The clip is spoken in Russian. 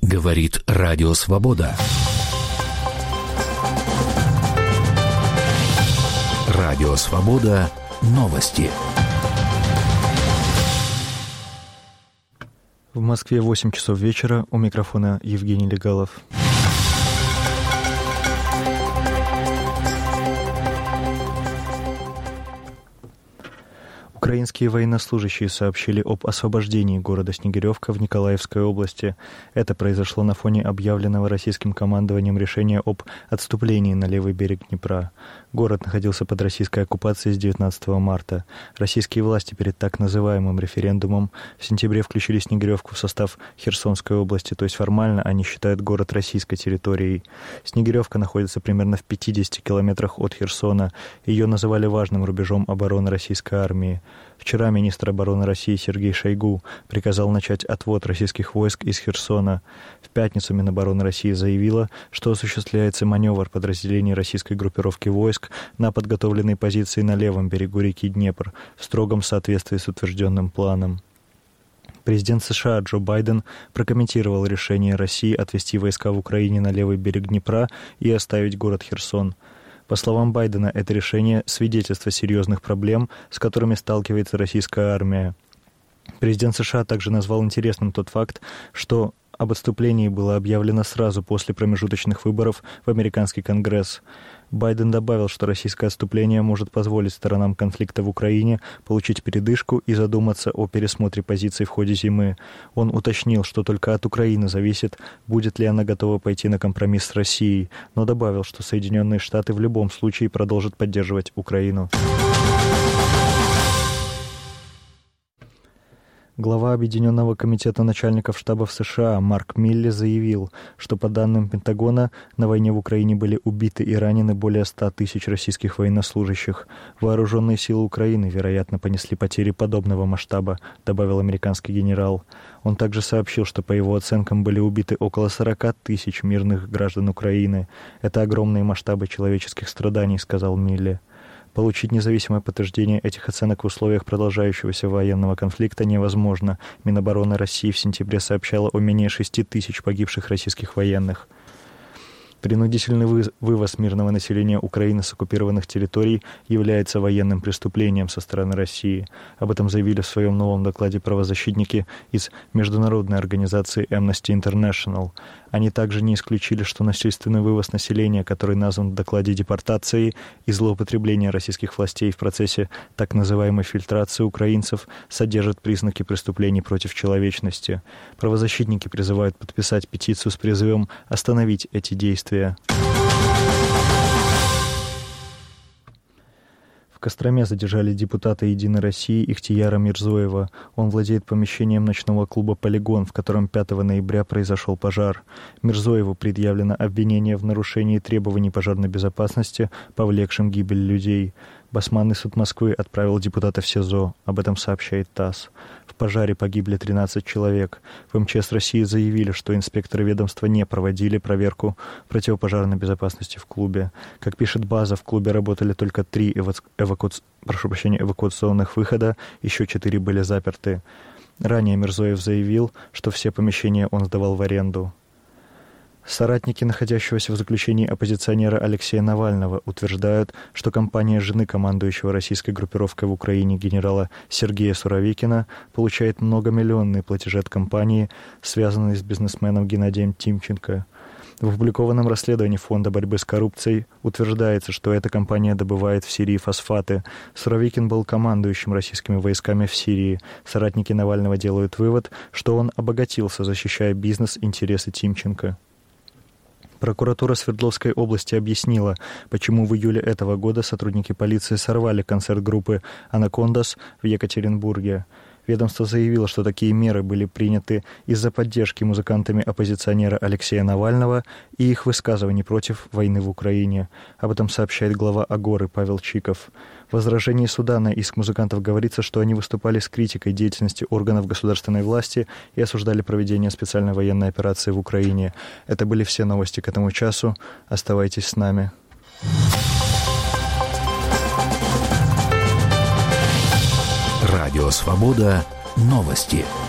Говорит Радио Свобода. Радио Свобода. Новости. В Москве 8 часов вечера. У микрофона Евгений Легалов. Украинские военнослужащие сообщили об освобождении города Снегиревка в Николаевской области. Это произошло на фоне объявленного российским командованием решения об отступлении на левый берег Днепра. Город находился под российской оккупацией с 19 марта. Российские власти перед так называемым референдумом в сентябре включили Снегиревку в состав Херсонской области, то есть формально они считают город российской территорией. Снегиревка находится примерно в 50 километрах от Херсона. Ее называли важным рубежом обороны российской армии. Вчера министр обороны России Сергей Шойгу приказал начать отвод российских войск из Херсона. В пятницу Минобороны России заявила, что осуществляется маневр подразделений российской группировки войск на подготовленной позиции на левом берегу реки Днепр в строгом соответствии с утвержденным планом. Президент США Джо Байден прокомментировал решение России отвести войска в Украине на левый берег Днепра и оставить город Херсон. По словам Байдена, это решение – свидетельство серьезных проблем, с которыми сталкивается российская армия. Президент США также назвал интересным тот факт, что об отступлении было объявлено сразу после промежуточных выборов в американский Конгресс. Байден добавил, что российское отступление может позволить сторонам конфликта в Украине получить передышку и задуматься о пересмотре позиций в ходе зимы. Он уточнил, что только от Украины зависит, будет ли она готова пойти на компромисс с Россией, но добавил, что Соединенные Штаты в любом случае продолжат поддерживать Украину. Глава Объединенного комитета начальников штабов США Марк Милли заявил, что по данным Пентагона на войне в Украине были убиты и ранены более 100 тысяч российских военнослужащих. Вооруженные силы Украины, вероятно, понесли потери подобного масштаба, добавил американский генерал. Он также сообщил, что по его оценкам были убиты около 40 тысяч мирных граждан Украины. Это огромные масштабы человеческих страданий, сказал Милли. Получить независимое подтверждение этих оценок в условиях продолжающегося военного конфликта невозможно. Минобороны России в сентябре сообщала о менее 6 тысяч погибших российских военных. Принудительный вывоз мирного населения Украины с оккупированных территорий является военным преступлением со стороны России. Об этом заявили в своем новом докладе правозащитники из международной организации Amnesty International. Они также не исключили, что насильственный вывоз населения, который назван в докладе депортацией, и злоупотребление российских властей в процессе так называемой фильтрации украинцев содержит признаки преступлений против человечности. Правозащитники призывают подписать петицию с призывом остановить эти действия. В Костроме задержали депутата «Единой России» Ихтияра Мирзоева. Он владеет помещением ночного клуба «Полигон», в котором 5 ноября произошел пожар. Мирзоеву предъявлено обвинение в нарушении требований пожарной безопасности, повлекшим гибель людей. Басманный суд Москвы отправил депутата в СИЗО. Об этом сообщает ТАСС. В пожаре погибли 13 человек. В МЧС России заявили, что инспекторы ведомства не проводили проверку противопожарной безопасности в клубе. Как пишет база, в клубе работали только 3 эвакуационных выхода, еще 4 были заперты. Ранее Мирзоев заявил, что все помещения он сдавал в аренду. Соратники находящегося в заключении оппозиционера Алексея Навального утверждают, что компания жены командующего российской группировкой в Украине генерала Сергея Суровикина получает многомиллионные платежи от компании, связанной с бизнесменом Геннадием Тимченко. В опубликованном расследовании Фонда борьбы с коррупцией утверждается, что эта компания добывает в Сирии фосфаты. Суровикин был командующим российскими войсками в Сирии. Соратники Навального делают вывод, что он обогатился, защищая бизнес-интересы Тимченко. Прокуратура Свердловской области объяснила, почему в июле этого года сотрудники полиции сорвали концерт группы «Анакондас» в Екатеринбурге. Ведомство заявило, что такие меры были приняты из-за поддержки музыкантами оппозиционера Алексея Навального и их высказываний против войны в Украине. Об этом сообщает глава Агоры Павел Чиков. В возражении суда на иск музыкантов говорится, что они выступали с критикой деятельности органов государственной власти и осуждали проведение специальной военной операции в Украине. Это были все новости к этому часу. Оставайтесь с нами. Радио Свобода. Новости.